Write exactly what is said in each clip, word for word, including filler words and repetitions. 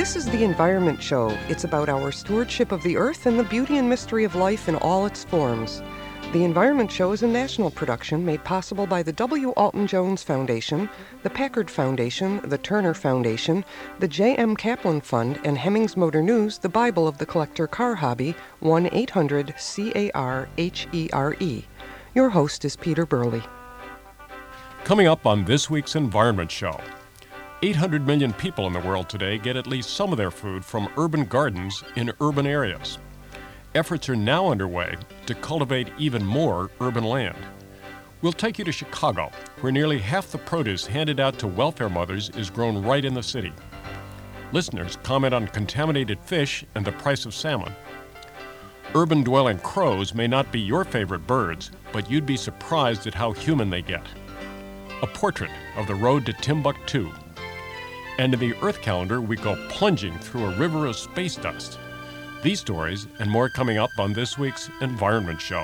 This is the Environment Show. It's about our stewardship of the earth and the beauty and mystery of life in all its forms. The Environment Show is a national production made possible by the W. Alton Jones Foundation, the Packard Foundation, the Turner Foundation, the J M. Kaplan Fund, and Hemmings Motor News, the Bible of the collector car hobby, one eight hundred C A R H E R E. Your host is Peter Burley. Coming up on this week's Environment Show, eight hundred million people in the world today get at least some of their food from urban gardens in urban areas. Efforts are now underway to cultivate even more urban land. We'll take you to Chicago, where nearly half the produce handed out to welfare mothers is grown right in the city. Listeners comment on contaminated fish and the price of salmon. Urban-dwelling crows may not be your favorite birds, but you'd be surprised at how human they get. A portrait of the road to Timbuktu. And in the Earth Calendar, we go plunging through a river of space dust. These stories and more coming up on this week's Environment Show.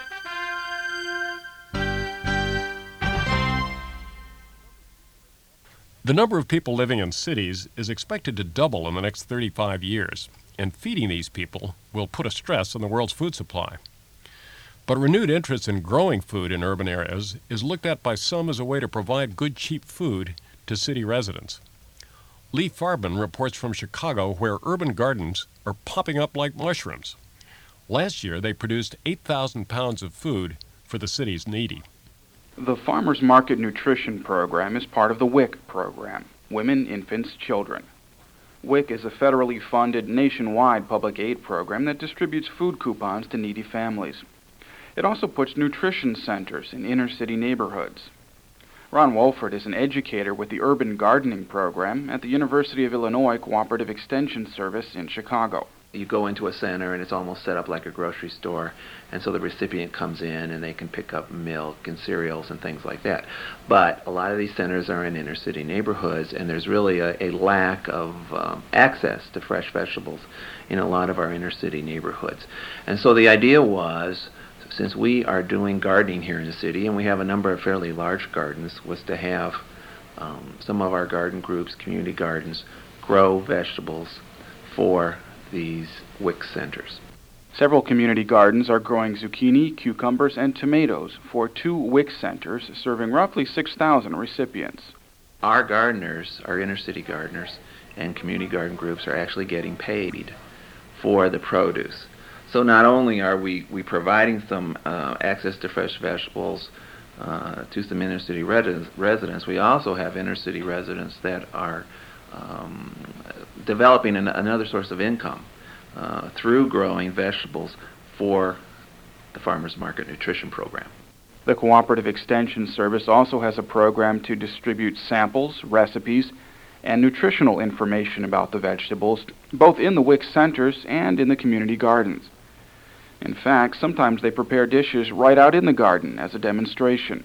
The number of people living in cities is expected to double in the next thirty-five years, and feeding these people will put a stress on the world's food supply. But renewed interest in growing food in urban areas is looked at by some as a way to provide good, cheap food to city residents. Lee Farbin reports from Chicago, where urban gardens are popping up like mushrooms. Last year, they produced eight thousand pounds of food for the city's needy. The Farmers Market Nutrition Program is part of the W I C program, Women, Infants, Children. W I C is a federally funded nationwide public aid program that distributes food coupons to needy families. It also puts nutrition centers in inner-city neighborhoods. Ron Wolford is an educator with the Urban Gardening Program at the University of Illinois Cooperative Extension Service in Chicago. You go into a center and it's almost set up like a grocery store, and so the recipient comes in and they can pick up milk and cereals and things like that. But a lot of these centers are in inner-city neighborhoods, and there's really a, a lack of um, access to fresh vegetables in a lot of our inner-city neighborhoods. And so the idea was, since we are doing gardening here in the city, and we have a number of fairly large gardens, was to have um, some of our garden groups, community gardens, grow vegetables for these W I C centers. Several community gardens are growing zucchini, cucumbers, and tomatoes for two W I C centers serving roughly six thousand recipients. Our gardeners, our inner-city gardeners, and community garden groups are actually getting paid for the produce. So not only are we, we providing some uh, access to fresh vegetables uh, to some inner-city res- residents, we also have inner-city residents that are um, developing an, another source of income uh, through growing vegetables for the Farmers Market Nutrition Program. The Cooperative Extension Service also has a program to distribute samples, recipes, and nutritional information about the vegetables, both in the W I C centers and in the community gardens. In fact, sometimes they prepare dishes right out in the garden as a demonstration.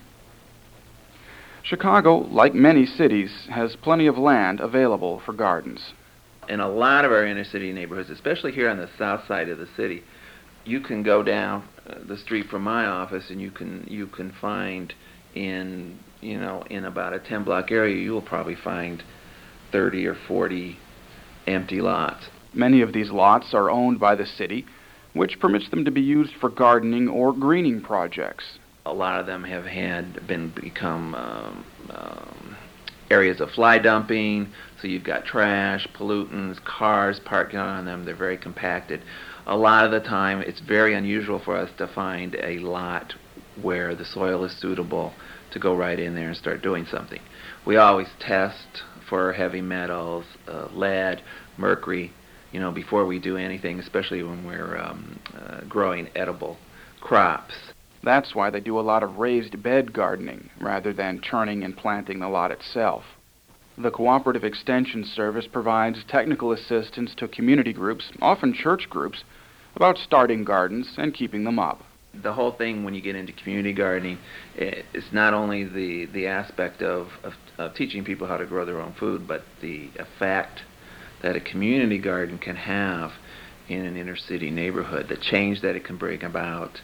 Chicago, like many cities, has plenty of land available for gardens. In a lot of our inner city neighborhoods, especially here on the south side of the city, you can go down uh, the street from my office and you can you can find in you know in about a ten block area, you will probably find thirty or forty empty lots. Many of these lots are owned by the city, which permits them to be used for gardening or greening projects. A lot of them have had been become um, um, areas of fly dumping, so you've got trash, pollutants, cars parked on them. They're very compacted. A lot of the time, it's very unusual for us to find a lot where the soil is suitable to go right in there and start doing something. We always test for heavy metals, uh, lead, mercury, you know, before we do anything, especially when we're um, uh, growing edible crops. That's why they do a lot of raised bed gardening rather than turning and planting the lot itself. The Cooperative Extension Service provides technical assistance to community groups, often church groups, about starting gardens and keeping them up. The whole thing when you get into community gardening, it's not only the, the aspect of, of, of teaching people how to grow their own food, but the effect that a community garden can have in an inner city neighborhood, the change that it can bring about,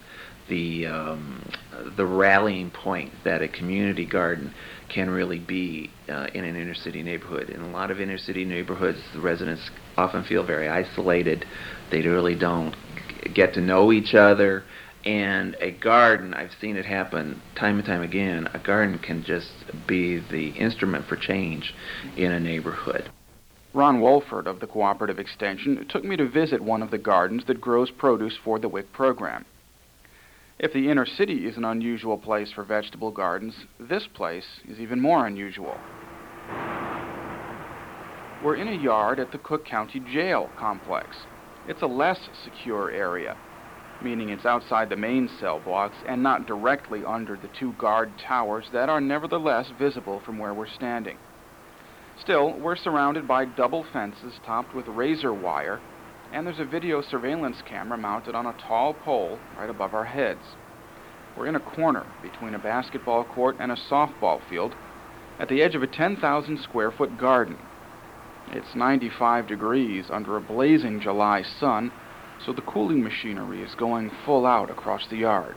the um, the rallying point that a community garden can really be uh, in an inner city neighborhood. In a lot of inner city neighborhoods, the residents often feel very isolated. They really don't g- get to know each other. And a garden, I've seen it happen time and time again, a garden can just be the instrument for change in a neighborhood. Ron Wolford of the Cooperative Extension took me to visit one of the gardens that grows produce for the W I C program. If the inner city is an unusual place for vegetable gardens, this place is even more unusual. We're in a yard at the Cook County Jail complex. It's a less secure area, meaning it's outside the main cell blocks and not directly under the two guard towers that are nevertheless visible from where we're standing. Still, we're surrounded by double fences topped with razor wire, and there's a video surveillance camera mounted on a tall pole right above our heads. We're in a corner between a basketball court and a softball field at the edge of a ten thousand square foot garden. It's ninety-five degrees under a blazing July sun, so the cooling machinery is going full out across the yard.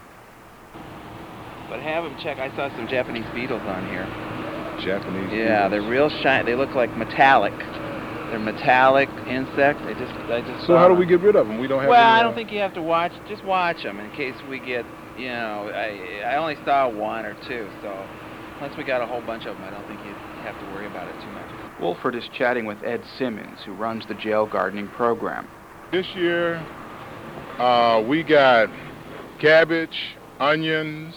But have them check, I saw some Japanese beetles on here. Japanese Yeah, beetles. they're real shiny. They look like metallic. They're metallic insects. I just, I just. So how do we get rid of them? We don't have. Well, any, I uh, don't think you have to watch. Just watch them in case we get. You know, I I only saw one or two, so unless we got a whole bunch of them, I don't think you have to worry about it too much. Wolford is chatting with Ed Simmons, who runs the jail gardening program. This year, uh, we got cabbage, onions,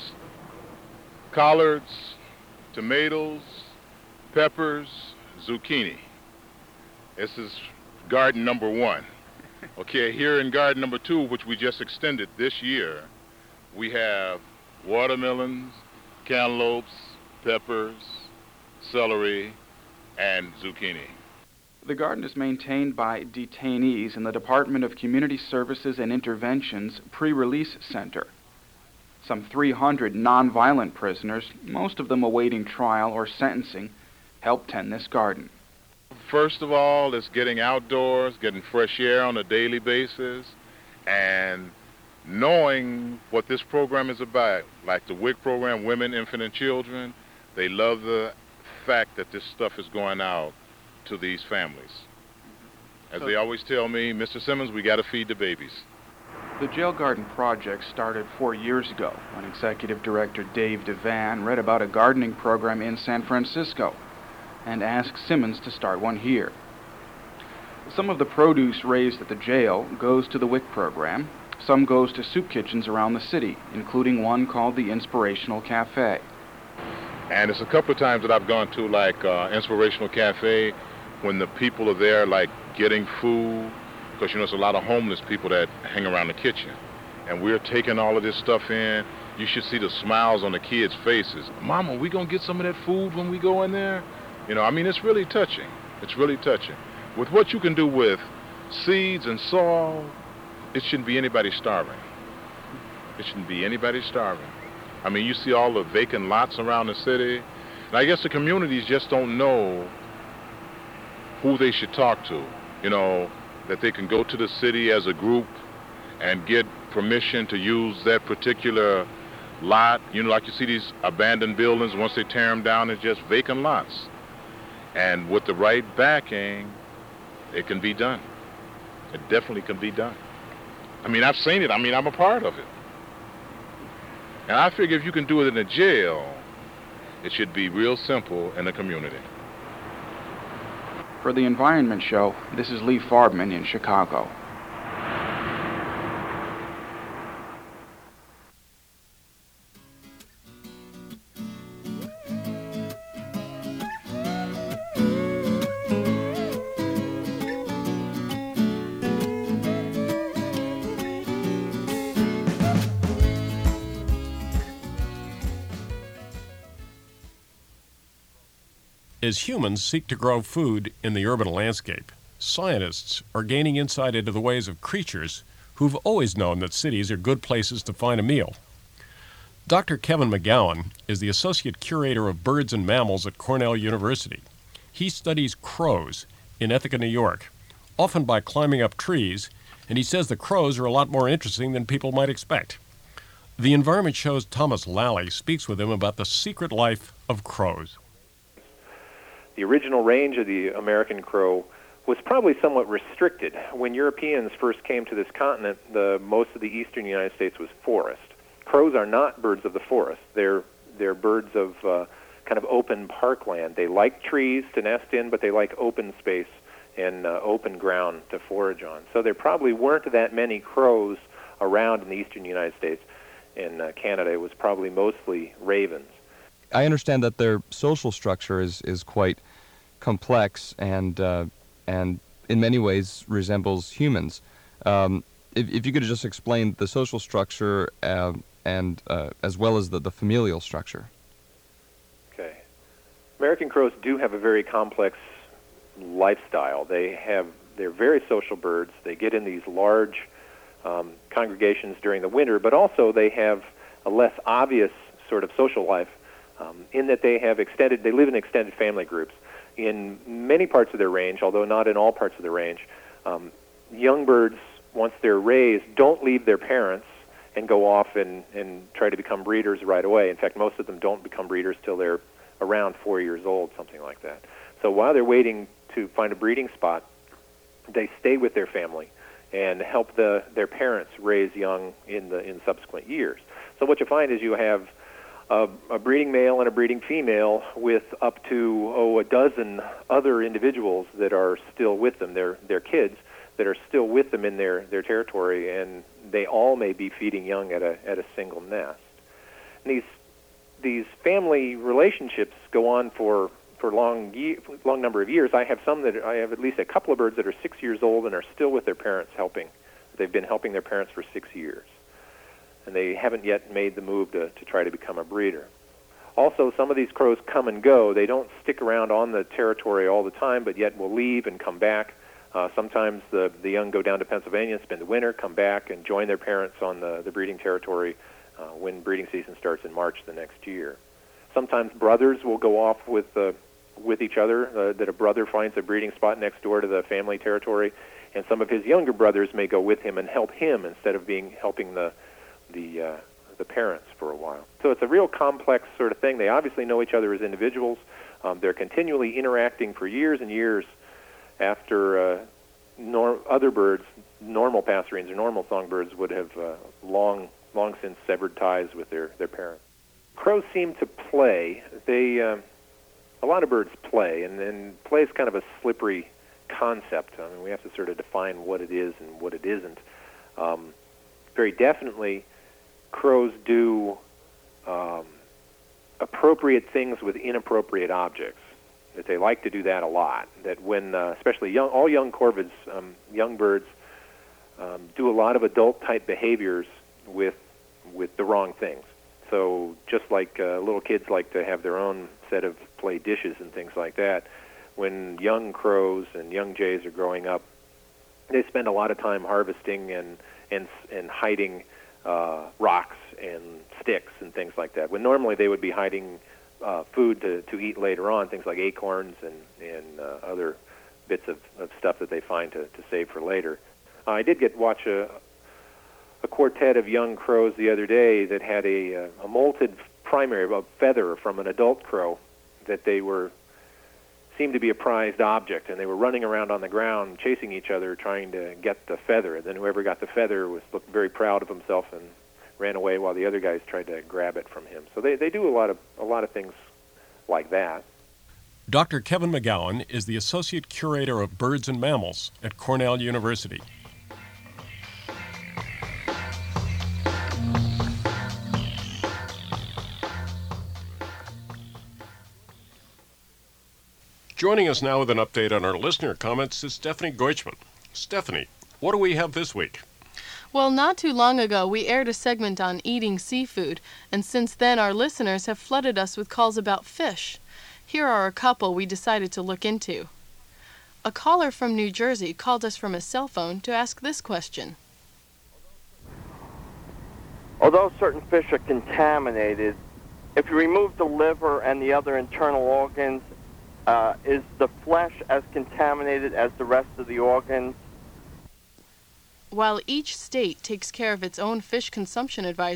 collards, tomatoes, peppers, zucchini. This is garden number one. Okay, here in garden number two, which we just extended this year, we have watermelons, cantaloupes, peppers, celery, and zucchini. The garden is maintained by detainees in the Department of Community Services and Intervention's Pre-Release Center. Some three hundred nonviolent prisoners, most of them awaiting trial or sentencing, help tend this garden. First of all, it's getting outdoors, getting fresh air on a daily basis, and knowing what this program is about. Like the W I C program, Women, Infant, and Children, they love the fact that this stuff is going out to these families. As they always tell me, Mister Simmons, we got to feed the babies. The Jail Garden project started four years ago when Executive Director Dave Devan read about a gardening program in San Francisco and asked Simmons to start one here. Some of the produce raised at the jail goes to the W I C program. Some goes to soup kitchens around the city, including one called the Inspirational Cafe. And it's a couple of times that I've gone to, like, uh, Inspirational Cafe, when the people are there, like, getting food, because, you know, there's a lot of homeless people that hang around the kitchen. And we're taking all of this stuff in. You should see the smiles on the kids' faces. Mama, we gonna get some of that food when we go in there? You know, I mean, it's really touching. It's really touching. With what you can do with seeds and soil, it shouldn't be anybody starving. It shouldn't be anybody starving. I mean, you see all the vacant lots around the city. And I guess the communities just don't know who they should talk to. You know, that they can go to the city as a group and get permission to use that particular lot. You know, like you see these abandoned buildings, once they tear them down, it's just vacant lots. And with the right backing, it can be done. It definitely can be done. I mean, I've seen it. I mean, I'm a part of it. And I figure if you can do it in a jail, it should be real simple in the community. For the Environment Show, this is Lee Farbman in Chicago. As humans seek to grow food in the urban landscape, scientists are gaining insight into the ways of creatures who've always known that cities are good places to find a meal. Doctor Kevin McGowan is the Associate Curator of Birds and Mammals at Cornell University. He studies crows in Ithaca, New York, often by climbing up trees, and he says the crows are a lot more interesting than people might expect. The Environment Show's Thomas Lally speaks with him about the secret life of crows. The original range of the American crow was probably somewhat restricted. When Europeans first came to this continent, the, most of the eastern United States was forest. Crows are not birds of the forest. They're, they're birds of uh, kind of open parkland. They like trees to nest in, but they like open space and uh, open ground to forage on. So there probably weren't that many crows around in the eastern United States. In uh, Canada, it was probably mostly ravens. I understand that their social structure is, is quite complex and uh, and in many ways resembles humans. Um, if, if you could just explain the social structure uh, and uh, as well as the, the familial structure. Okay. American crows do have a very complex lifestyle. They have, they're very social birds. They get in these large um, congregations during the winter, but also they have a less obvious sort of social life um, in that they have extended, they live in extended family groups. In many parts of their range, although not in all parts of the range, um, young birds, once they're raised, don't leave their parents and go off and, and try to become breeders right away. In fact, most of them don't become breeders till they're around four years old, something like that. So while they're waiting to find a breeding spot, they stay with their family and help the, their parents raise young in the in subsequent years. So what you find is you have A, a breeding male and a breeding female with up to, oh, a dozen other individuals that are still with them, their their kids, that are still with them in their, their territory, and they all may be feeding young at a at a single nest. And these these family relationships go on for, for long ye- long number of years. I have some that, I have at least a couple of birds that are six years old and are still with their parents helping. They've been helping their parents for six years. And they haven't yet made the move to, to try to become a breeder. Also, some of these crows come and go. They don't stick around on the territory all the time, but yet will leave and come back. Uh, sometimes the, the young go down to Pennsylvania, spend the winter, come back, and join their parents on the, the breeding territory uh, when breeding season starts in March the next year. Sometimes brothers will go off with, uh, with each other, uh, that a brother finds a breeding spot next door to the family territory, and some of his younger brothers may go with him and help him instead of being helping the the uh, the parents for a while. So it's a real complex sort of thing. They obviously know each other as individuals. Um, they're continually interacting for years and years after uh, nor- other birds, normal passerines or normal songbirds, would have uh, long long since severed ties with their, their parents. Crows seem to play. They uh, a lot of birds play, and, and play is kind of a slippery concept. I mean, we have to sort of define what it is and what it isn't. Um, very definitely, crows do um, appropriate things with inappropriate objects. That they like to do that a lot. That when, uh, especially young, all young corvids, um, young birds, um, do a lot of adult-type behaviors with with the wrong things. So just like uh, little kids like to have their own set of play dishes and things like that, when young crows and young jays are growing up, they spend a lot of time harvesting and and and hiding uh, rocks and sticks and things like that. When normally they would be hiding uh, food to, to eat later on, things like acorns and and uh, other bits of, of stuff that they find to, to save for later. Uh, I did get watch a a quartet of young crows the other day that had a a molted primary, a feather from an adult crow that they were seemed to be a prized object, and they were running around on the ground chasing each other trying to get the feather. And then whoever got the feather was looked very proud of himself and ran away while the other guys tried to grab it from him. So they, they do a lot of a lot of things like that. Doctor Kevin McGowan is the Associate Curator of Birds and Mammals at Cornell University. Joining us now with an update on our listener comments is Stephanie Goichman. Stephanie, what do we have this week? Well, not too long ago, we aired a segment on eating seafood, and since then our listeners have flooded us with calls about fish. Here are a couple we decided to look into. A caller from New Jersey called us from a cell phone to ask this question. Although certain fish are contaminated, if you remove the liver and the other internal organs, Uh, is the flesh as contaminated as the rest of the organs? While each state takes care of its own fish consumption advisory,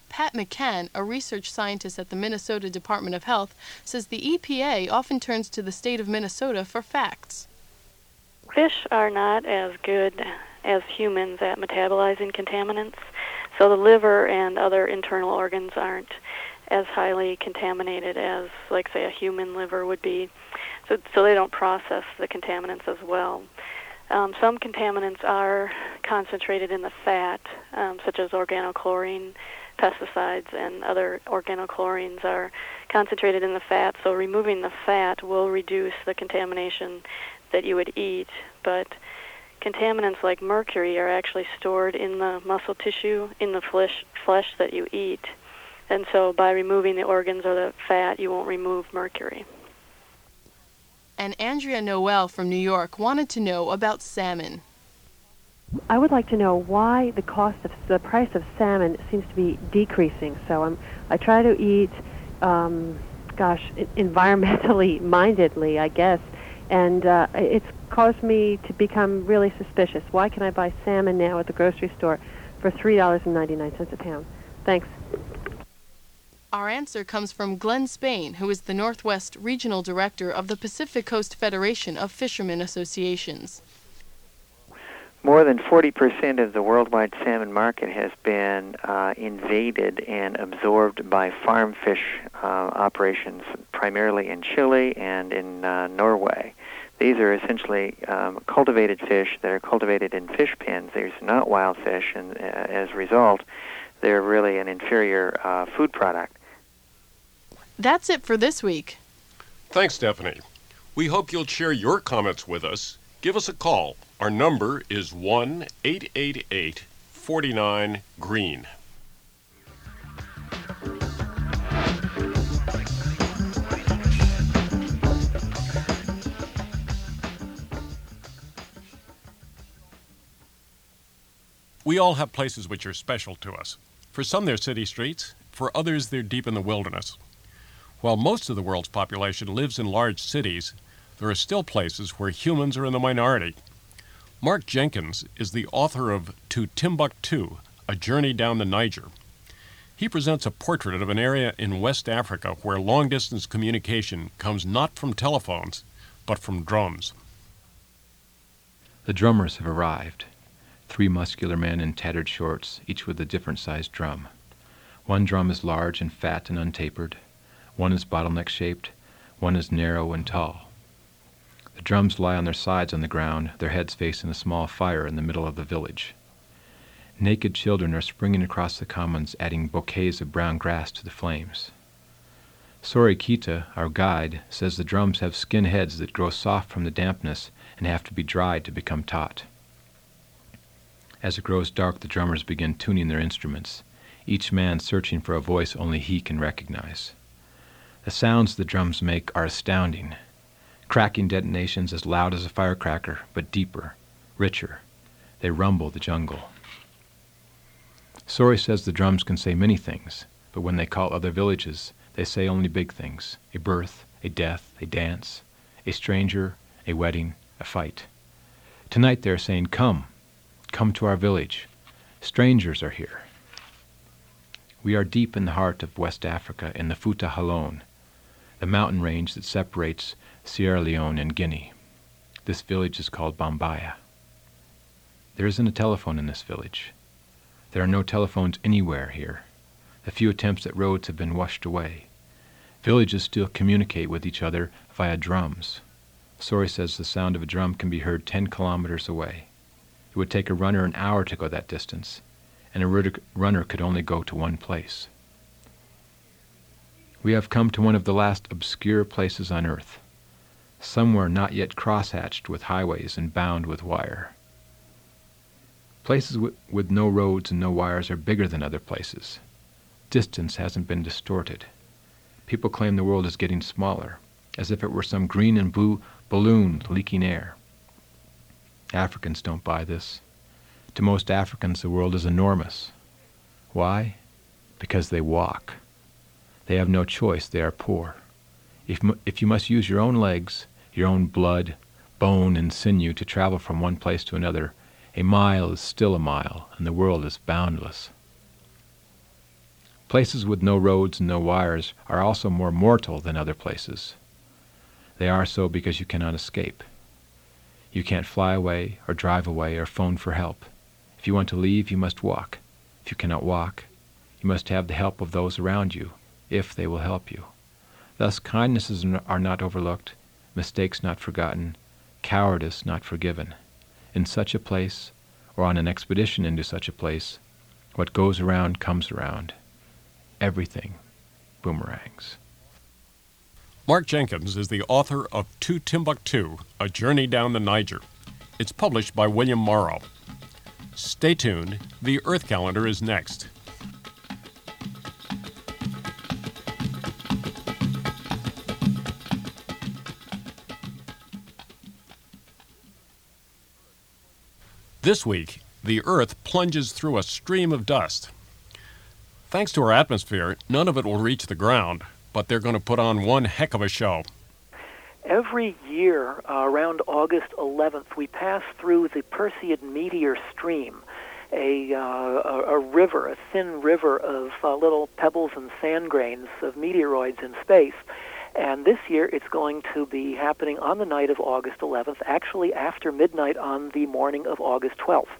Pat McCann, a research scientist at the Minnesota Department of Health, says the E P A often turns to the state of Minnesota for facts. Fish are not as good as humans at metabolizing contaminants, so the liver and other internal organs aren't as highly contaminated as, like, say, a human liver would be, so, so they don't process the contaminants as well. Um, some contaminants are concentrated in the fat, um, such as organochlorine, pesticides, and other organochlorines are concentrated in the fat, so removing the fat will reduce the contamination that you would eat, but contaminants like mercury are actually stored in the muscle tissue, in the flesh, flesh that you eat, and so by removing the organs or the fat, you won't remove mercury. And Andrea Noel from New York wanted to know about salmon. I would like to know why the cost of the price of salmon seems to be decreasing. So I'm, I try to eat, um, gosh, environmentally mindedly, I guess, and uh, it's caused me to become really suspicious. Why can I buy salmon now at the grocery store for three dollars and ninety-nine cents a pound? Thanks. Our answer comes from Glenn Spain, who is the Northwest Regional Director of the Pacific Coast Federation of Fishermen Associations. More than forty percent of the worldwide salmon market has been uh, invaded and absorbed by farm fish uh, operations, primarily in Chile and in uh, Norway. These are essentially um, cultivated fish that are cultivated in fish pens. These are not wild fish, and uh, as a result, they're really an inferior uh, food product. That's it for this week. Thanks, Stephanie. We hope you'll share your comments with us. Give us a call. Our number is one eight eight eight, four nine, green. We all have places which are special to us. For some, they're city streets. For others, they're deep in the wilderness. While most of the world's population lives in large cities, there are still places where humans are in the minority. Mark Jenkins is the author of To Timbuktu, A Journey Down the Niger. He presents a portrait of an area in West Africa where long-distance communication comes not from telephones, but from drums. The drummers have arrived. Three muscular men in tattered shorts, each with a different-sized drum. One drum is large and fat and untapered. One is bottleneck-shaped. One is narrow and tall. The drums lie on their sides on the ground, their heads facing a small fire in the middle of the village. Naked children are springing across the commons, adding bouquets of brown grass to the flames. Sori Kita, our guide, says the drums have skin heads that grow soft from the dampness and have to be dried to become taut. As it grows dark, the drummers begin tuning their instruments, each man searching for a voice only he can recognize. The sounds the drums make are astounding. Cracking detonations as loud as a firecracker, but deeper, richer. They rumble the jungle. Sori says the drums can say many things, but when they call other villages, they say only big things: a birth, a death, a dance, a stranger, a wedding, a fight. Tonight they're saying, "Come, come to our village. Strangers are here." We are deep in the heart of West Africa, in the Fouta Halone, the mountain range that separates Sierra Leone and Guinea. This village is called Bambaya. There isn't a telephone in this village. There are no telephones anywhere here. The few attempts at roads have been washed away. Villages still communicate with each other via drums. Sori says the sound of a drum can be heard ten kilometers away. It would take a runner an hour to go that distance, and a runner could only go to one place. We have come to one of the last obscure places on earth, somewhere not yet crosshatched with highways and bound with wire. Places w- with no roads and no wires are bigger than other places. Distance hasn't been distorted. People claim the world is getting smaller, as if it were some green and blue balloon leaking air. Africans don't buy this. To most Africans, the world is enormous. Why? Because they walk. They have no choice. They are poor. If, if you must use your own legs, your own blood, bone, and sinew to travel from one place to another, a mile is still a mile, and the world is boundless. Places with no roads and no wires are also more mortal than other places. They are so because you cannot escape. You can't fly away or drive away or phone for help. If you want to leave, you must walk. If you cannot walk, you must have the help of those around you, if they will help you. Thus, kindnesses are not overlooked, mistakes not forgotten, cowardice not forgiven. In such a place, or on an expedition into such a place, what goes around comes around. Everything boomerangs. Mark Jenkins is the author of To Timbuktu, A Journey Down the Niger. It's published by William Morrow. Stay tuned. The Earth Calendar is next. This week, the Earth plunges through a stream of dust. Thanks to our atmosphere, none of it will reach the ground, but they're going to put on one heck of a show. Every year, uh, around August eleventh, we pass through the Perseid meteor stream, a, uh, a, a river, a thin river of uh, little pebbles and sand grains of meteoroids in space. And this year, it's going to be happening on the night of August eleventh, actually after midnight on the morning of August twelfth.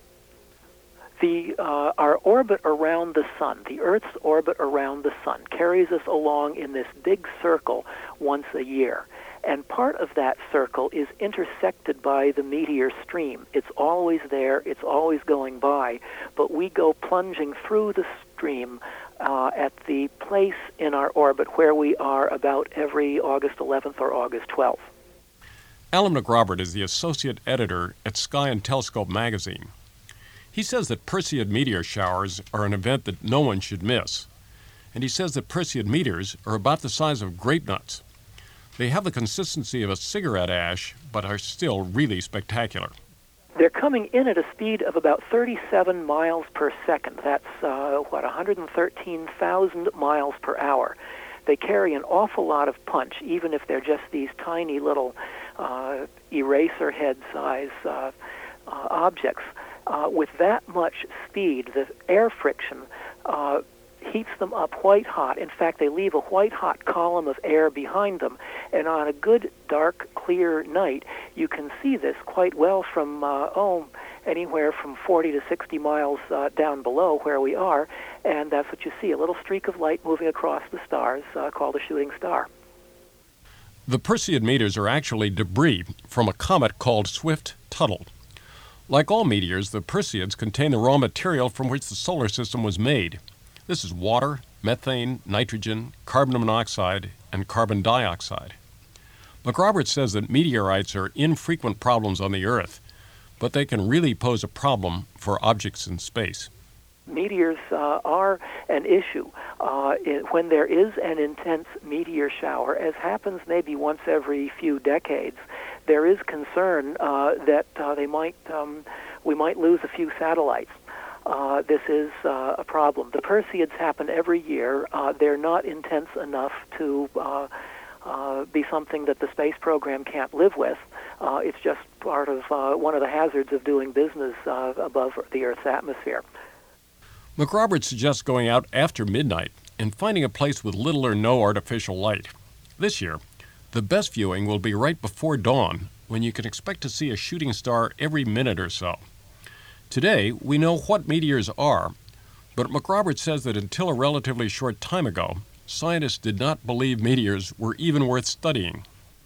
The, uh, our orbit around the sun, the Earth's orbit around the sun, carries us along in this big circle once a year. And part of that circle is intersected by the meteor stream. It's always there, it's always going by, but we go plunging through the stream uh, at the place in our orbit where we are about every August eleventh or August twelfth. Alan McRobert is the associate editor at Sky and Telescope magazine. He says that Perseid meteor showers are an event that no one should miss. And he says that Perseid meteors are about the size of grape nuts. They have the consistency of a cigarette ash, but are still really spectacular. They're coming in at a speed of about thirty-seven miles per second. That's, uh, what, one hundred thirteen thousand miles per hour. They carry an awful lot of punch, even if they're just these tiny little uh, eraser head size uh, uh, objects. Uh, with that much speed, the air friction uh, heats them up white hot. In fact, they leave a white hot column of air behind them. And on a good, dark, clear night, you can see this quite well from, uh, oh, anywhere from forty to sixty miles uh, down below where we are. And that's what you see, a little streak of light moving across the stars uh, called a shooting star. The Perseid meteors are actually debris from a comet called Swift-Tuttle. Like all meteors, the Perseids contain the raw material from which the solar system was made. This is water, methane, nitrogen, carbon monoxide, and carbon dioxide. McRobert says that meteorites are infrequent problems on the Earth, but they can really pose a problem for objects in space. Meteors uh, are an issue. Uh, it, when there is an intense meteor shower, as happens maybe once every few decades, there is concern uh, that uh, they might, um, we might lose a few satellites. Uh, this is uh, a problem. The Perseids happen every year. Uh, they're not intense enough to uh, uh, be something that the space program can't live with. Uh, it's just part of uh, one of the hazards of doing business uh, above the Earth's atmosphere. McRobert suggests going out after midnight and finding a place with little or no artificial light. This year, the best viewing will be right before dawn, when you can expect to see a shooting star every minute or so. Today, we know what meteors are, but McRobert says that until a relatively short time ago, scientists did not believe meteors were even worth studying.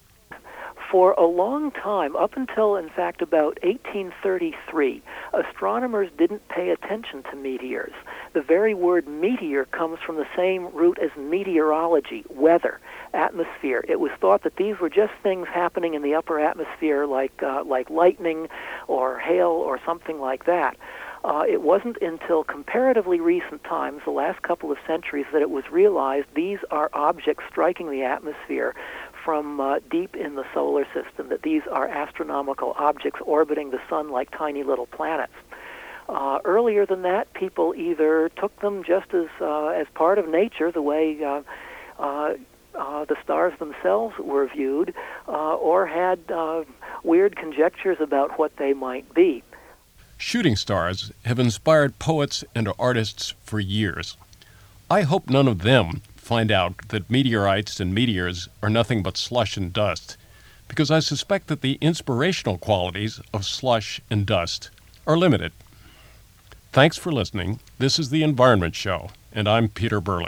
For a long time, up until, in fact, about eighteen thirty-three, astronomers didn't pay attention to meteors. The very word meteor comes from the same root as meteorology, weather, atmosphere. It was thought that these were just things happening in the upper atmosphere like, uh, like lightning or hail or something like that. Uh, it wasn't until comparatively recent times, the last couple of centuries, that it was realized these are objects striking the atmosphere from uh, deep in the solar system, that these are astronomical objects orbiting the sun like tiny little planets. Uh, earlier than that, people either took them just as uh, as part of nature, the way uh, uh, uh, the stars themselves were viewed, uh, or had uh, weird conjectures about what they might be. Shooting stars have inspired poets and artists for years. I hope none of them find out that meteorites and meteors are nothing but slush and dust, because I suspect that the inspirational qualities of slush and dust are limited. Thanks for listening. This is The Environment Show, and I'm Peter Burley.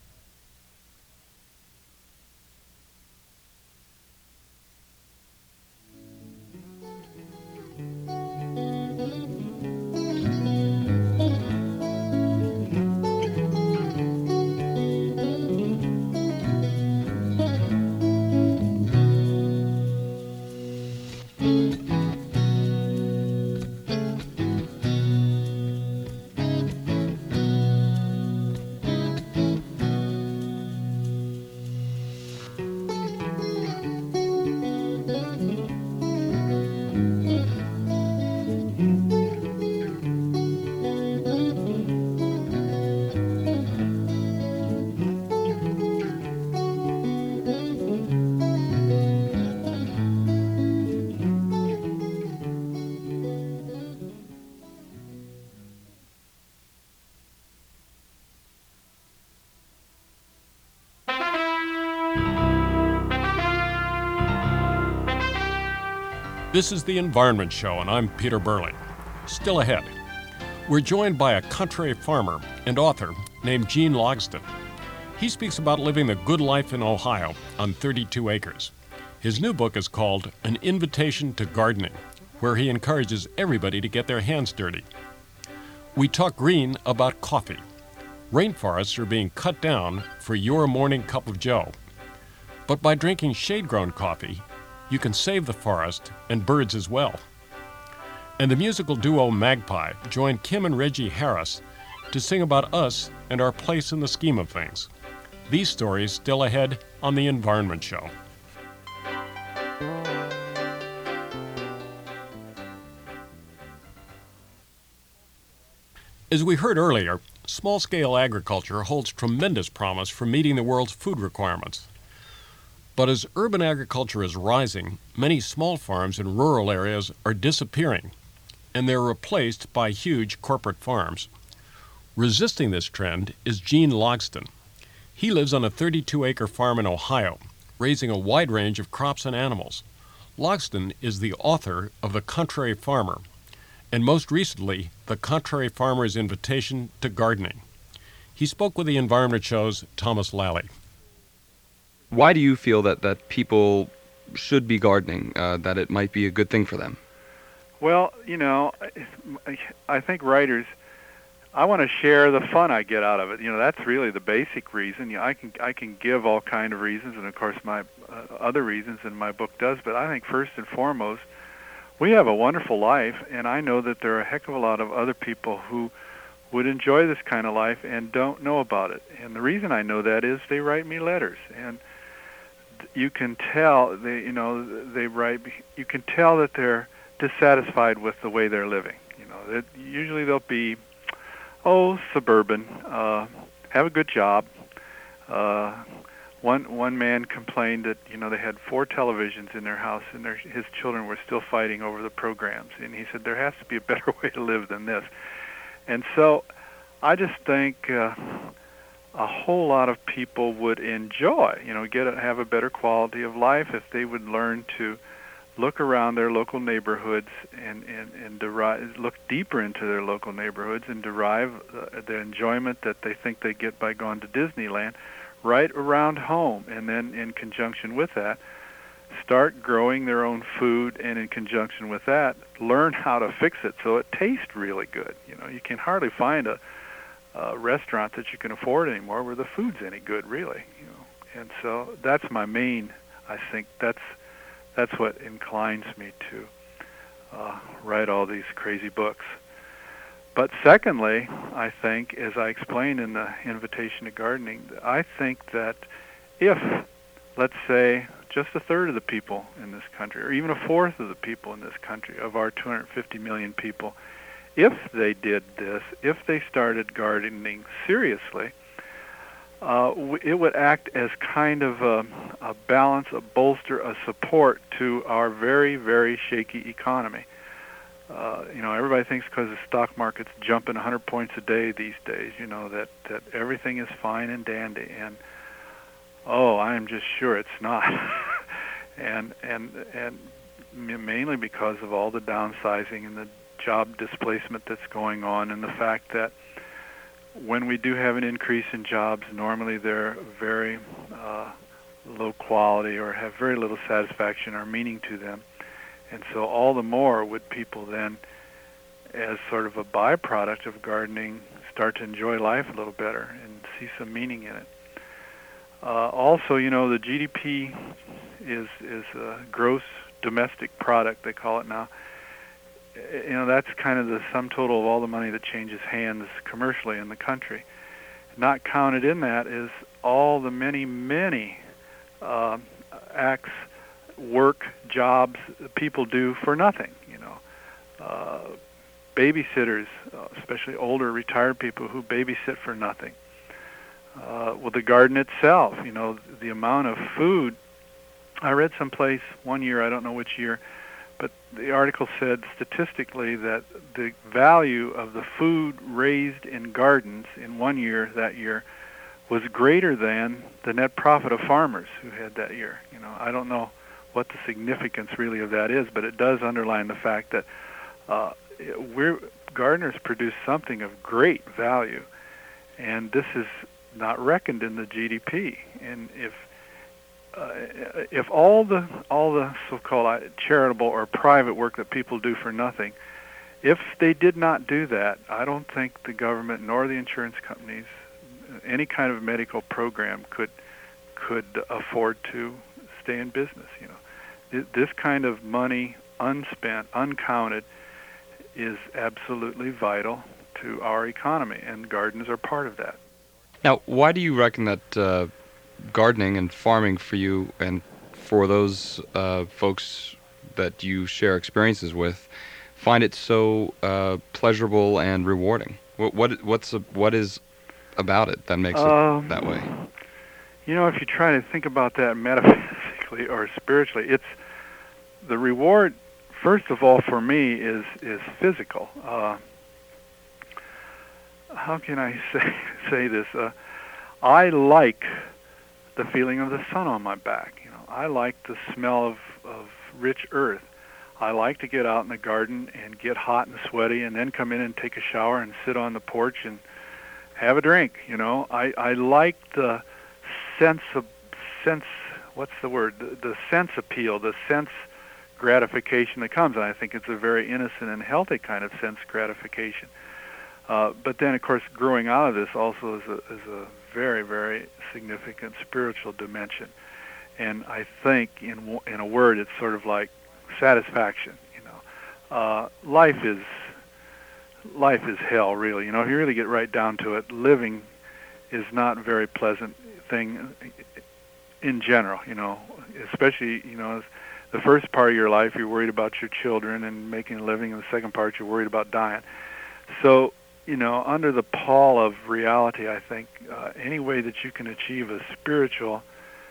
This is The Environment Show, and I'm Peter Burley. Still ahead, we're joined by a country farmer and author named Gene Logsdon. He speaks about living the good life in Ohio on thirty-two acres. His new book is called An Invitation to Gardening, where he encourages everybody to get their hands dirty. We talk green about coffee. Rainforests are being cut down for your morning cup of joe. But by drinking shade-grown coffee, you can save the forest and birds as well. And the musical duo Magpie joined Kim and Reggie Harris to sing about us and our place in the scheme of things. These stories still ahead on The Environment Show. As we heard earlier, small-scale agriculture holds tremendous promise for meeting the world's food requirements. But as urban agriculture is rising, many small farms in rural areas are disappearing, and they're replaced by huge corporate farms. Resisting this trend is Gene Logsdon. He lives on a thirty-two acre farm in Ohio, raising a wide range of crops and animals. Logsdon is the author of The Contrary Farmer, and most recently, The Contrary Farmer's Invitation to Gardening. He spoke with The Environment Show's Thomas Lally. Why do you feel that, that people should be gardening, uh, that it might be a good thing for them? Well, you know, I, I think writers, I want to share the fun I get out of it. You know, that's really the basic reason. You know, I can I can give all kind of reasons, and of course my uh, other reasons in my book does, but I think first and foremost, we have a wonderful life, and I know that there are a heck of a lot of other people who would enjoy this kind of life and don't know about it. And the reason I know that is they write me letters, and you can tell they you know they write you can tell that they're dissatisfied with the way they're living. You know, that usually they'll be oh suburban, uh, have a good job. Uh, one one man complained that you know they had four televisions in their house and their, his children were still fighting over the programs, and he said there has to be a better way to live than this. And so I just think uh, a whole lot of people would enjoy, you know, get a, have a better quality of life if they would learn to look around their local neighborhoods and, and, and derive, look deeper into their local neighborhoods and derive uh, the enjoyment that they think they get by going to Disneyland right around home. And then in conjunction with that, start growing their own food, and in conjunction with that, learn how to fix it so it tastes really good. You know, you can hardly find a, a restaurant that you can afford anymore where the food's any good, really. You know, and so that's my main. I think that's that's what inclines me to uh, write all these crazy books. But secondly, I think, as I explained in the Invitation to Gardening, I think that if, let's say, just a third of the people in this country, or even a fourth of the people in this country, of our two hundred fifty million people, if they did this, if they started gardening seriously, uh, it would act as kind of a, a balance, a bolster, a support to our very, very shaky economy. uh, you know, everybody thinks because the stock market's jumping one hundred points a day these days, you know, that, that everything is fine and dandy. And, oh, I am just sure it's not. and, and, and mainly because of all the downsizing and the job displacement that's going on, and the fact that when we do have an increase in jobs, normally they're very uh, low quality or have very little satisfaction or meaning to them. And so all the more would people then, as sort of a byproduct of gardening, start to enjoy life a little better and see some meaning in it. Uh, also, you know, the G D P is is a gross domestic product, they call it now. You know, that's kind of the sum total of all the money that changes hands commercially in the country. Not counted in that is all the many, many uh, acts, work, jobs people do for nothing, you know. Uh, babysitters, especially older retired people who babysit for nothing. Uh, well, the garden itself, you know, the amount of food. I read someplace one year, I don't know which year, but the article said statistically that the value of the food raised in gardens in one year that year was greater than the net profit of farmers who had that year. You know, I don't know what the significance really of that is, but it does underline the fact that uh, we're gardeners produce something of great value, and this is not reckoned in the G D P. And if uh, if all the all the so-called charitable or private work that people do for nothing, if they did not do that, I don't think the government nor the insurance companies, any kind of medical program could could afford to stay in business. You know, this kind of money unspent, uncounted, is absolutely vital to our economy, and gardens are part of that. Now, why do you reckon that uh, gardening and farming for you and for those uh, folks that you share experiences with find it so uh, pleasurable and rewarding? What what what's a, what is about it that makes um, it that way? You know, if you try to think about that metaphysically or spiritually, it's the reward. First of all, for me, is is physical. Uh, how can I say say this? Uh, I like the feeling of the sun on my back. You know, I like the smell of, of rich earth. I like to get out in the garden and get hot and sweaty, and then come in and take a shower and sit on the porch and have a drink. You know, I I like the sense of sense. What's the word? The, the sense appeal. The sense gratification that comes, and I think it's a very innocent and healthy kind of sense gratification. Uh, but then, of course, growing out of this also is a, is a very, very significant spiritual dimension. And I think, in in a word, it's sort of like satisfaction. You know, uh, life is life is hell, really. You know, if you really get right down to it, living is not a very pleasant thing in general. You know, especially you know. The first part of your life, you're worried about your children and making a living, and the second part, you're worried about dying. So, you know, under the pall of reality, I think uh, any way that you can achieve a spiritual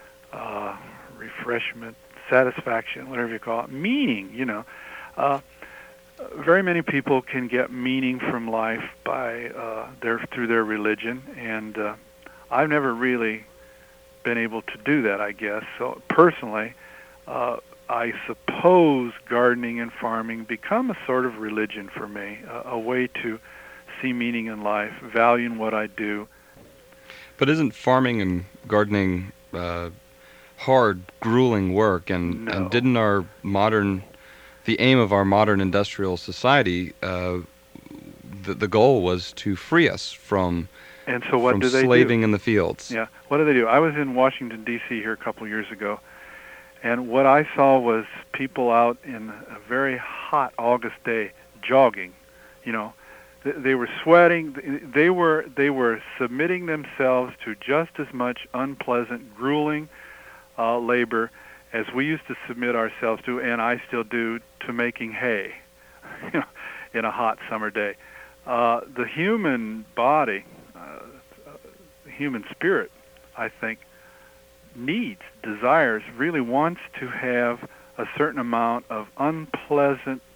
uh, refreshment, satisfaction, whatever you call it, meaning, you know, uh, very many people can get meaning from life by uh, their through their religion, and uh, I've never really been able to do that, I guess. So personally, uh, I suppose gardening and farming become a sort of religion for me, a, a way to see meaning in life, valuing what I do. But isn't farming and gardening uh, hard, grueling work? And, no. and didn't our modern, the aim of our modern industrial society, uh, the, the goal was to free us from, and so what from do they slaving do? in the fields? Yeah, what do they do? I was in Washington, D C here a couple of years ago, and what I saw was people out in a very hot August day jogging. You know, they, they were sweating. They were they were submitting themselves to just as much unpleasant, grueling uh, labor as we used to submit ourselves to, and I still do, to making hay. You know, in a hot summer day. Uh, the human body, uh, the human spirit, I think, needs, desires, really wants to have a certain amount of unpleasant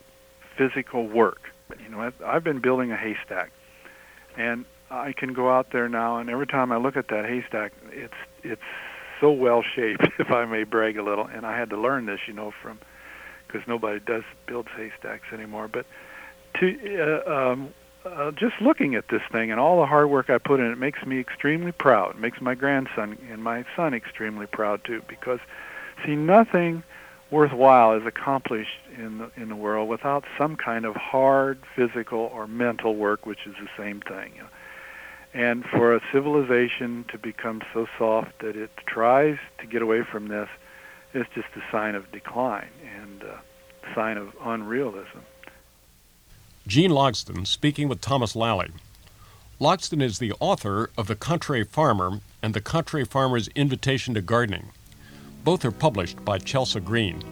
physical work. You know, I've, I've been building a haystack, and I can go out there now, and every time I look at that haystack, it's it's so well shaped, if I may brag a little. And I had to learn this, you know, from because nobody does build haystacks anymore. But to uh, um, uh, just looking at this thing and all the hard work I put in, it makes me extremely proud. It makes my grandson and my son extremely proud too, because see, nothing worthwhile is accomplished in the in the world without some kind of hard physical or mental work, which is the same thing. You know? And for a civilization to become so soft that it tries to get away from this, it's just a sign of decline and a sign of unrealism. Gene Logsdon speaking with Thomas Lally. Logsdon is the author of The Country Farmer and The Country Farmer's Invitation to Gardening. Both are published by Chelsea Green.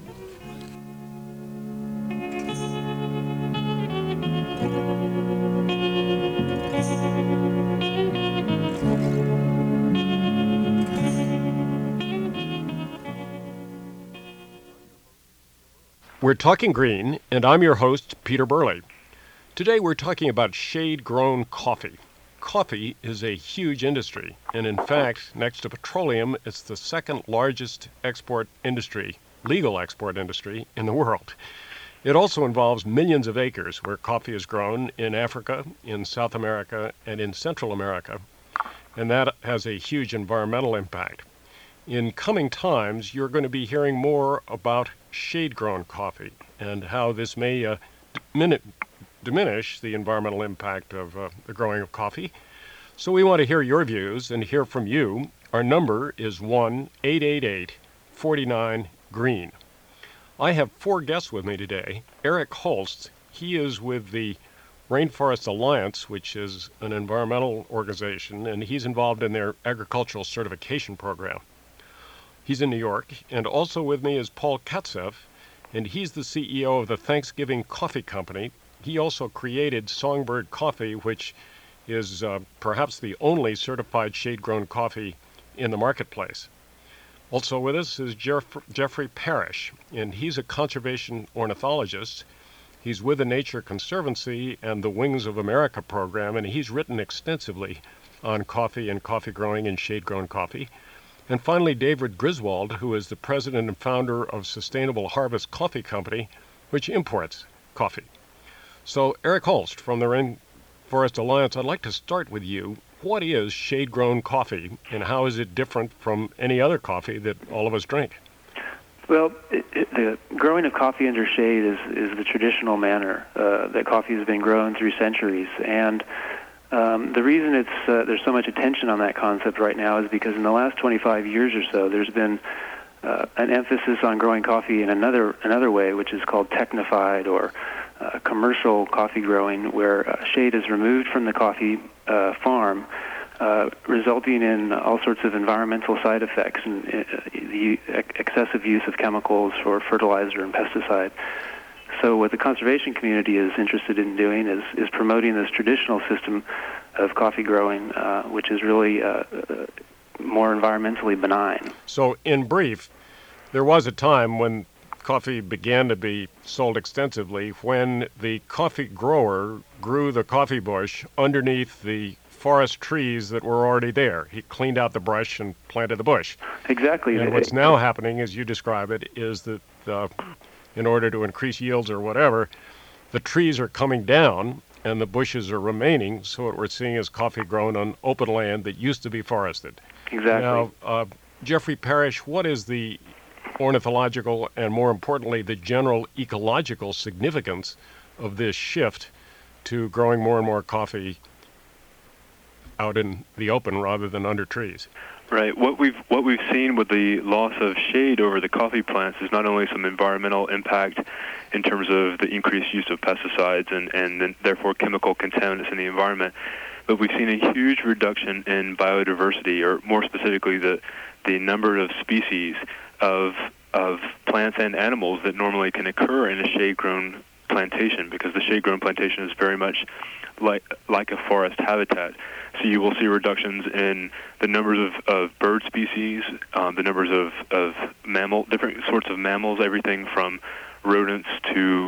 We're talking green, and I'm your host, Peter Burley. Today we're talking about shade-grown coffee. Coffee is a huge industry, and in fact, next to petroleum, it's the second largest export industry, legal export industry, in the world. It also involves millions of acres where coffee is grown in Africa, in South America, and in Central America, and that has a huge environmental impact. In coming times, you're going to be hearing more about shade-grown coffee and how this may uh, dimin- diminish the environmental impact of uh, the growing of coffee. So we want to hear your views and hear from you. Our number is one eight eight eight, four nine, green. I have four guests with me today. Eric Holst, he is with the Rainforest Alliance, which is an environmental organization, and he's involved in their agricultural certification program. He's in New York, and also with me is Paul Katsev, and he's the C E O of the Thanksgiving Coffee Company. He also created Songbird Coffee, which is uh, perhaps the only certified shade-grown coffee in the marketplace. Also with us is Jeff- Jeffrey Parrish, and he's a conservation ornithologist. He's with the Nature Conservancy and the Wings of America program, and he's written extensively on coffee and coffee growing and shade-grown coffee. And finally, David Griswold, who is the president and founder of Sustainable Harvest Coffee Company, which imports coffee. So, Eric Holst from the Rainforest Alliance, I'd like to start with you. What is shade-grown coffee, and how is it different from any other coffee that all of us drink? Well, it, it, the growing of coffee under shade is, is the traditional manner uh, that coffee has been grown through centuries. And Um, the reason it's uh, there's so much attention on that concept right now is because in the last twenty-five years or so, there's been uh, an emphasis on growing coffee in another another way, which is called technified or uh, commercial coffee growing, where uh, shade is removed from the coffee uh, farm, uh, resulting in all sorts of environmental side effects and uh, the excessive use of chemicals for fertilizer and pesticide. So what the conservation community is interested in doing is, is promoting this traditional system of coffee growing, uh, which is really uh, uh, more environmentally benign. So in brief, there was a time when coffee began to be sold extensively when the coffee grower grew the coffee bush underneath the forest trees that were already there. He cleaned out the brush and planted the bush. Exactly. And what's now happening, as you describe it, is that uh, in order to increase yields or whatever, the trees are coming down and the bushes are remaining, so what we're seeing is coffee grown on open land that used to be forested. Exactly. Now, uh, Jeffrey Parrish, what is the ornithological and, more importantly, the general ecological significance of this shift to growing more and more coffee out in the open rather than under trees? Right. What we've what we've seen with the loss of shade over the coffee plants is not only some environmental impact in terms of the increased use of pesticides and, and then therefore chemical contaminants in the environment, but we've seen a huge reduction in biodiversity, or more specifically the the number of species of of plants and animals that normally can occur in a shade-grown plantation, because the shade-grown plantation is very much like like a forest habitat. So you will see reductions in the numbers of, of bird species, um, the numbers of, of mammal, different sorts of mammals, everything from rodents to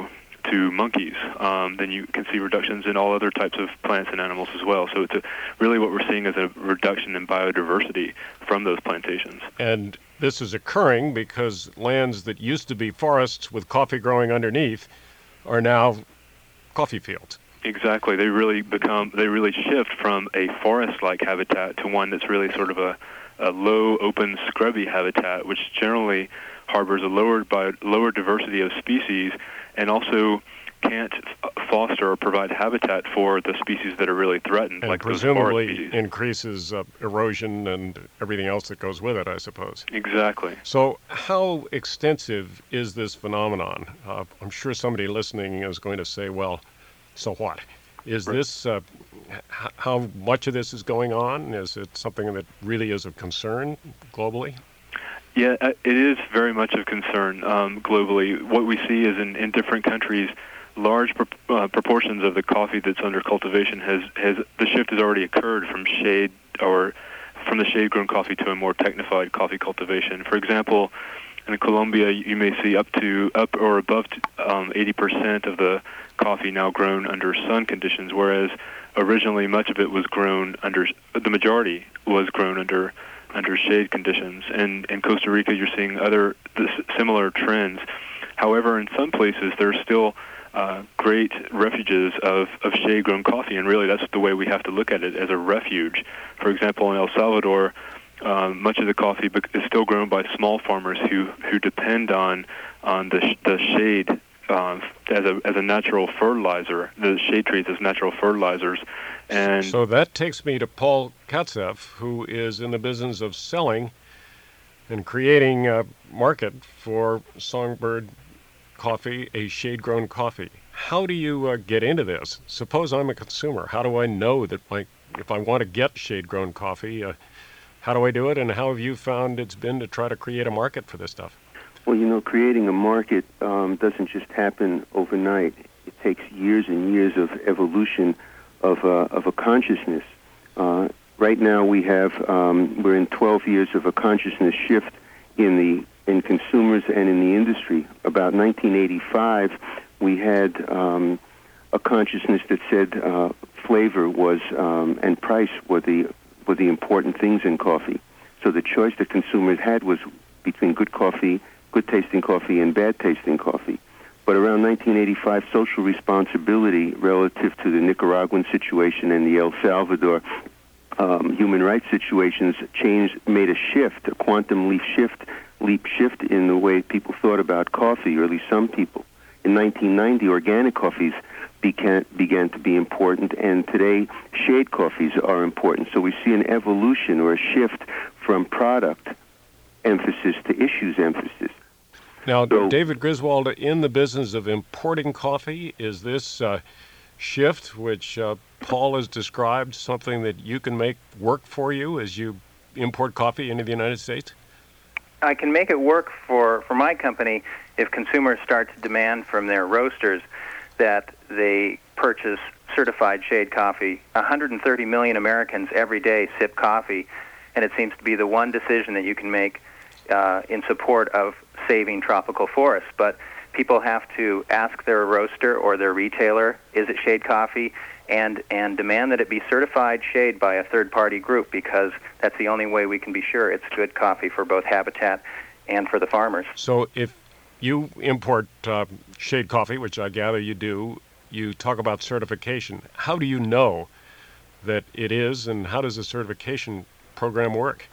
to monkeys, um, then you can see reductions in all other types of plants and animals as well. So it's a, really what we're seeing is a reduction in biodiversity from those plantations. And this is occurring because lands that used to be forests with coffee growing underneath are now coffee fields. Exactly. They really become, they really shift from a forest-like habitat to one that's really sort of a, a low, open, scrubby habitat, which generally harbors a lower, bio, lower diversity of species and also can't f- foster or provide habitat for the species that are really threatened, and like those forest presumably species. increases uh, erosion and everything else that goes with it, I suppose. Exactly. So how extensive is this phenomenon? Uh, I'm sure somebody listening is going to say, well, so what? Is this, uh, h- how much of this is going on? Is it something that really is of concern globally? Yeah, uh, it is very much of concern um, globally. What we see is in, in different countries, large pro- uh, proportions of the coffee that's under cultivation has, has the shift has already occurred from shade or from the shade-grown coffee to a more technified coffee cultivation. For example, in Colombia, you may see up to up or above um, eighty percent of the coffee now grown under sun conditions, whereas originally much of it was grown under the majority was grown under under shade conditions. And in Costa Rica, you're seeing other similar trends. However, in some places, there's still uh, great refuges of, of shade-grown coffee, and really that's the way we have to look at it, as a refuge. For example, in El Salvador, um, much of the coffee is still grown by small farmers who, who depend on on the, sh- the shade uh, as a as a natural fertilizer, the shade trees as natural fertilizers. And so that takes me to Paul Katzeff, who is in the business of selling and creating a market for Songbird coffee, a shade-grown coffee. How do you uh, get into this? Suppose I'm a consumer. How do I know that my, if I want to get shade-grown coffee, uh, how do I do it, and how have you found it's been to try to create a market for this stuff? Well, you know, creating a market um, doesn't just happen overnight. It takes years and years of evolution of a, of a consciousness. Uh, right now we have, um, we're in twelve years of a consciousness shift in the in consumers and in the industry. About nineteen eighty-five, we had um, a consciousness that said uh, flavor was um, and price were the were the important things in coffee. So the choice that consumers had was between good coffee, good tasting coffee, and bad tasting coffee. But around nineteen eighty-five, social responsibility relative to the Nicaraguan situation and the El Salvador um, human rights situations changed, made a shift, a quantum leap shift, leap shift in the way people thought about coffee, or at least some people. In nineteen ninety, organic coffees began, began to be important, and today shade coffees are important. So we see an evolution or a shift from product emphasis to issues emphasis. Now, David Griswold, in the business of importing coffee, is this uh, shift, which uh, Paul has described, something that you can make work for you as you import coffee into the United States? I can make it work for, for my company if consumers start to demand from their roasters that they purchase certified shade coffee. one hundred thirty million Americans every day sip coffee, and it seems to be the one decision that you can make uh, in support of saving tropical forests. But people have to ask their roaster or their retailer, is it shade coffee, and and demand that it be certified shade by a third-party group, because that's the only way we can be sure it's good coffee for both habitat and for the farmers. So if you import uh, shade coffee, which I gather you do, you talk about certification. How do you know that it is, and how does the certification program work?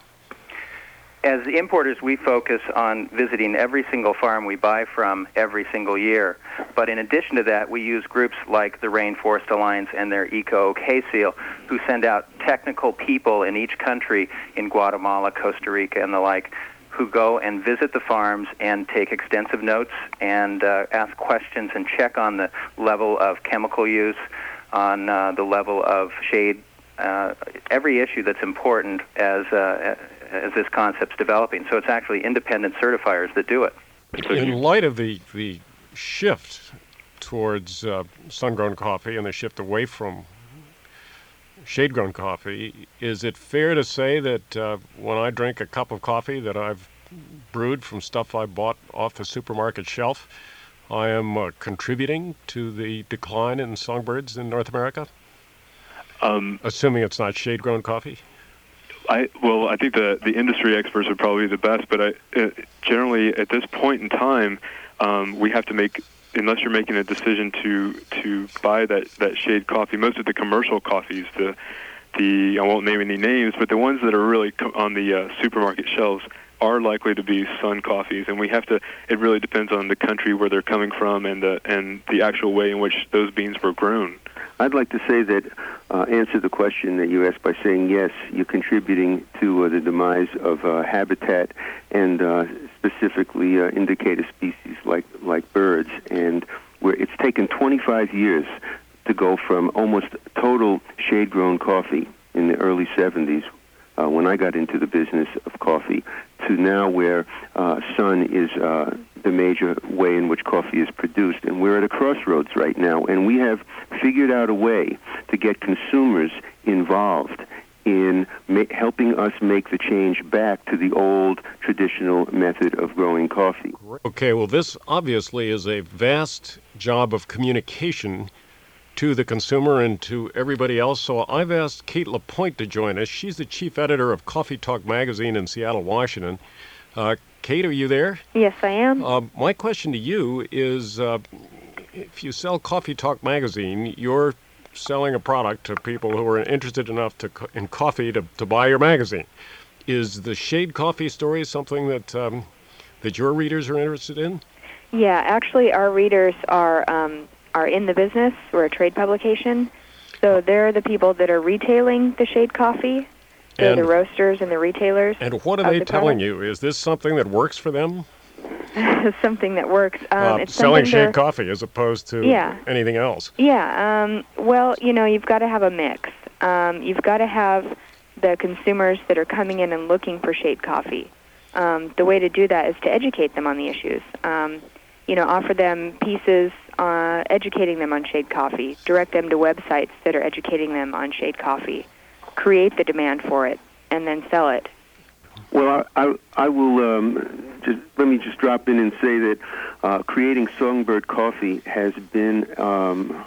As importers, we focus on visiting every single farm we buy from every single year. But in addition to that, we use groups like the Rainforest Alliance and their Eco Hay Seal, who send out technical people in each country, in Guatemala, Costa Rica, and the like, who go and visit the farms and take extensive notes and uh, ask questions and check on the level of chemical use, on uh, the level of shade, uh, every issue that's important as uh, as this concept's developing. So it's actually independent certifiers that do it. In light of the, the shift towards uh, sun-grown coffee and the shift away from shade-grown coffee, is it fair to say that uh, when I drink a cup of coffee that I've brewed from stuff I bought off the supermarket shelf, I am uh, contributing to the decline in songbirds in North America? Um, Assuming it's not shade-grown coffee? I well, I think the the industry experts are probably the best, but I, uh, generally at this point in time, um, we have to make, unless you're making a decision to to buy that, that shade coffee. Most of the commercial coffees, the the I won't name any names, but the ones that are really co- on the uh, supermarket shelves are likely to be sun coffees, and we have to. It really depends on the country where they're coming from and the and the actual way in which those beans were grown. I'd like to say that, uh, answer the question that you asked by saying, yes, you're contributing to uh, the demise of uh, habitat and uh, specifically uh, indicator species like, like birds. And where it's taken twenty-five years to go from almost total shade-grown coffee in the early seventies, uh, when I got into the business of coffee, to now where uh, sun is uh, the major way in which coffee is produced. And we're at a crossroads right now, and we have figured out a way to get consumers involved in ma- helping us make the change back to the old traditional method of growing coffee. Okay, well, this obviously is a vast job of communication to the consumer and to everybody else. So I've asked Kate Lapointe to join us. She's the chief editor of Coffee Talk magazine in Seattle, Washington. Uh, Kate, are you there? Yes, I am. Uh, my question to you is, uh, if you sell Coffee Talk magazine, you're selling a product to people who are interested enough to co- in coffee to, to buy your magazine. Is the shade coffee story something that um, that your readers are interested in? Yeah, actually, our readers are um, are in the business. We're a trade publication, so they're the people that are retailing the shade coffee. They're And- the roasters and the retailers. And what are of they the telling product. you? Is this something that works for them? Something that works. Um, uh, it's selling something shade they're- coffee as opposed to Yeah. anything else. Yeah, um, well, you know, you've got to have a mix. Um, you've got to have the consumers that are coming in and looking for shade coffee. Um, the way to do that is to educate them on the issues. Um, you know, offer them pieces uh, educating them on shade coffee. Direct them to websites that are educating them on shade coffee. Create the demand for it, and then sell it. Well, I, I, I will um, just let me just drop in and say that uh, creating Songbird Coffee has been um,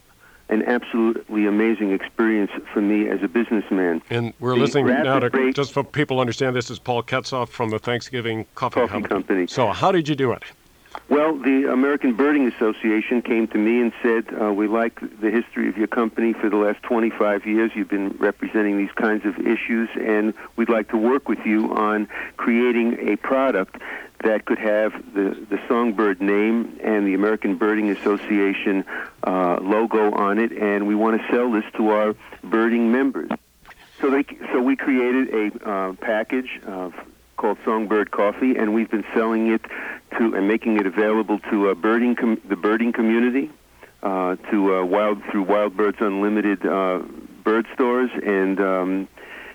an absolutely amazing experience for me as a businessman. And we're The listening now to, rapid rate- just so people understand, this is Paul Ketzoff from the Thanksgiving Coffee, Coffee Company. So how did you do it? Well, the American Birding Association came to me and said, uh, we like the history of your company. For the last twenty-five years, you've been representing these kinds of issues, and we'd like to work with you on creating a product that could have the, the Songbird name and the American Birding Association uh, logo on it, and we want to sell this to our birding members. So they, so we created a uh, package of called Songbird Coffee, and we've been selling it to and making it available to uh, birding com- the birding community, uh, to uh, wild through Wild Birds Unlimited uh, bird stores, and um,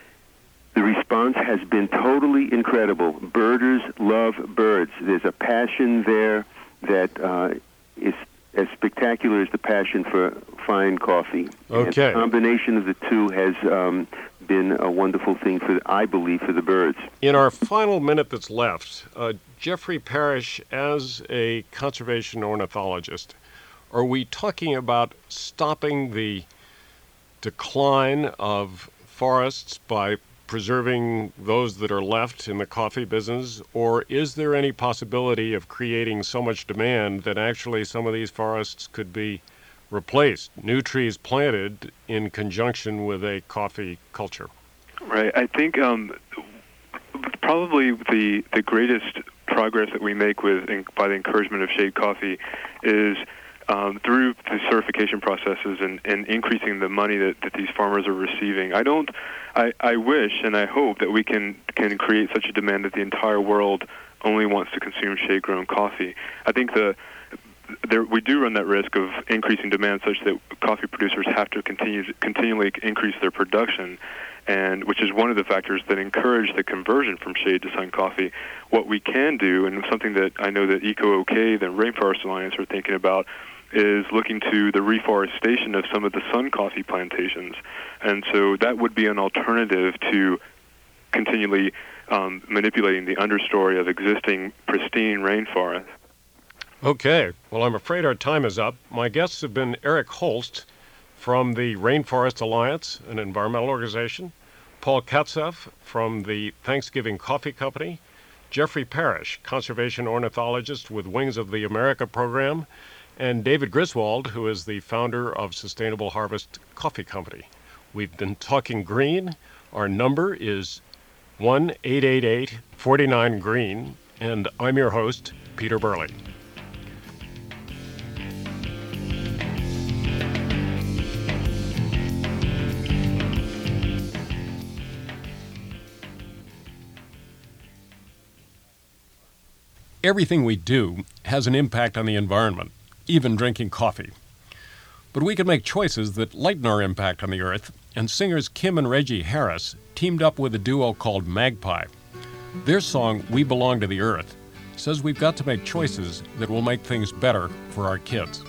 the response has been totally incredible. Birders love birds. There's a passion there that uh, is as spectacular as the passion for fine coffee. And Okay. the combination of the two has um, been a wonderful thing for, I believe, for the birds. In our final minute that's left, uh, Jeffrey Parrish, as a conservation ornithologist, are we talking about stopping the decline of forests by preserving those that are left in the coffee business, or is there any possibility of creating so much demand that actually some of these forests could be replaced, new trees planted in conjunction with a coffee culture? Right. I think um, probably the the greatest progress that we make with in, by the encouragement of shade coffee is um, through the certification processes and, and increasing the money that, that these farmers are receiving. I don't. I, I wish and I hope that we can can create such a demand that the entire world only wants to consume shade-grown coffee. I think the There, we do run that risk of increasing demand such that coffee producers have to continue continually increase their production, and which is one of the factors that encourage the conversion from shade to sun coffee. What we can do, and something that I know that EcoOK, the Rainforest Alliance, are thinking about, is looking to the reforestation of some of the sun coffee plantations. And so that would be an alternative to continually um, manipulating the understory of existing pristine rainforests. Okay, well, I'm afraid our time is up. My guests have been Eric Holst from the Rainforest Alliance, an environmental organization, Paul Katzeff from the Thanksgiving Coffee Company, Jeffrey Parrish, conservation ornithologist with Wings of the America program, and David Griswold, who is the founder of Sustainable Harvest Coffee Company. We've been talking green. Our number is one eight eight eight, four nine, green, and I'm your host, Peter Burley. Everything we do has an impact on the environment, even drinking coffee. But we can make choices that lighten our impact on the earth, and singers Kim and Reggie Harris teamed up with a duo called Magpie. Their song, We Belong to the Earth, says we've got to make choices that will make things better for our kids.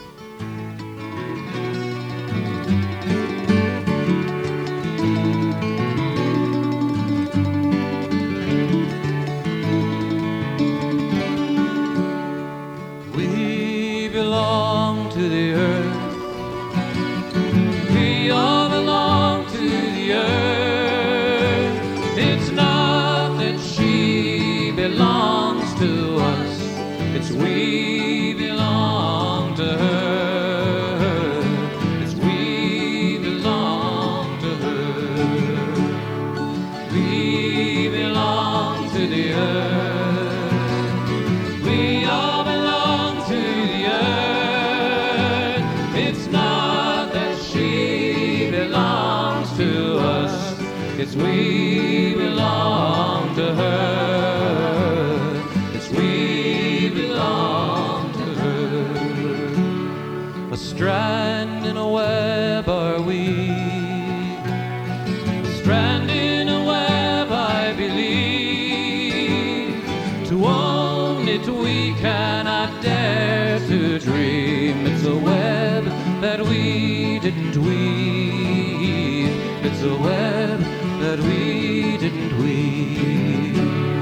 We belong to the earth. We all belong to the earth. It's not that she belongs to us. It's we belong to her. It's we belong to her. We belong to the earth. We all belong to the earth. It's not that she belongs to us. It's we belong to her. It's we belong to her. A strand in a web are we. A strand in a web, I believe. To own it we cannot dare to dream. It's a web that we didn't weave. It's a web that we didn't weave.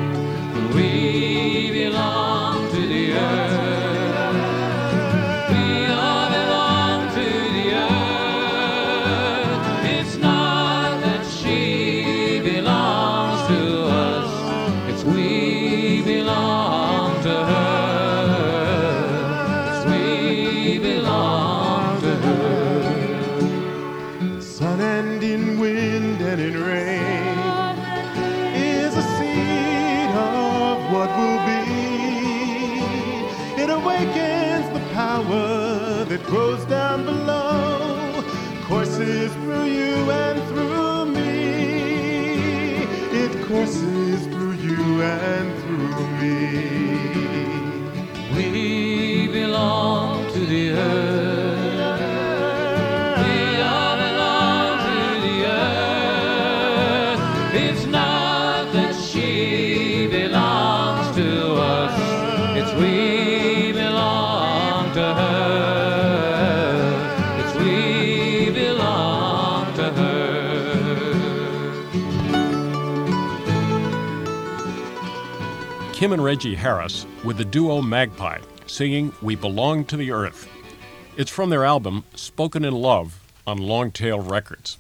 We belong to the earth. We all belong to the earth. It's not that she belongs to us. It's we belong to her. It's we belong to her. Sun and in wind and in rain is a seed of what will be. It awakens the power that grows down below, courses through you and through me. It courses through you and through me. We belong to the earth. We all belong to the earth. It's not that she belongs to us. It's we belong to her. It's we belong to her. Kim and Reggie Harris with the duo Magpie, singing We Belong to the Earth. It's from their album Spoken in Love on Longtail Records.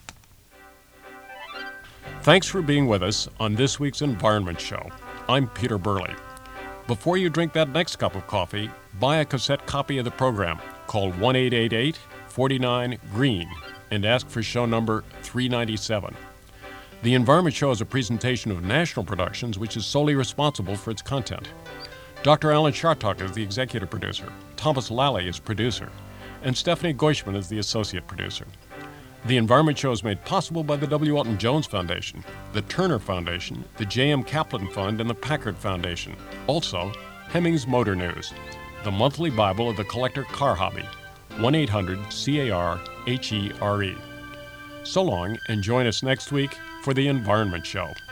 Thanks for being with us on this week's Environment Show. I'm Peter Burley. Before you drink that next cup of coffee, buy a cassette copy of the program. Call one eight eight eight, four nine, green and ask for show number three ninety-seven. The Environment Show is a presentation of National Productions, which is solely responsible for its content. Doctor Alan Chartock is the executive producer, Thomas Lally is producer, and Stephanie Goishman is the associate producer. The Environment Show is made possible by the W. Alton Jones Foundation, the Turner Foundation, the J M Kaplan Fund, and the Packard Foundation. Also, Hemmings Motor News, the monthly Bible of the collector car hobby, one eight hundred C A R H E R E. So long, and join us next week for the Environment Show.